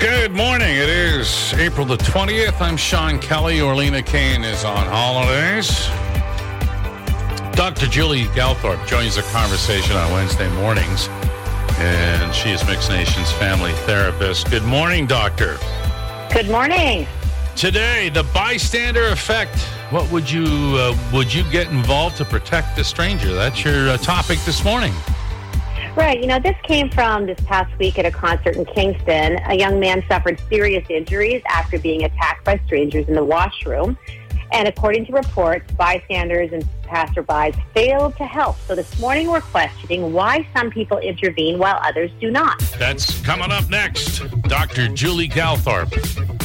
Good morning. It is April the 20th. I'm Sean Kelly. Orlena Kane is on holidays. Dr. Julie Galthorpe joins the conversation on Wednesday mornings, and she is Mixed Nations family therapist. Good morning, doctor. Good morning. Today, the bystander effect. What would you get involved to protect the stranger? That's your topic this morning. Right. This came from this past week at a concert in Kingston. A young man suffered serious injuries after being attacked by strangers in the washroom. And according to reports, bystanders and passerbys failed to help. So this morning we're questioning why some people intervene while others do not. That's coming up next. Dr. Julie Galthorpe.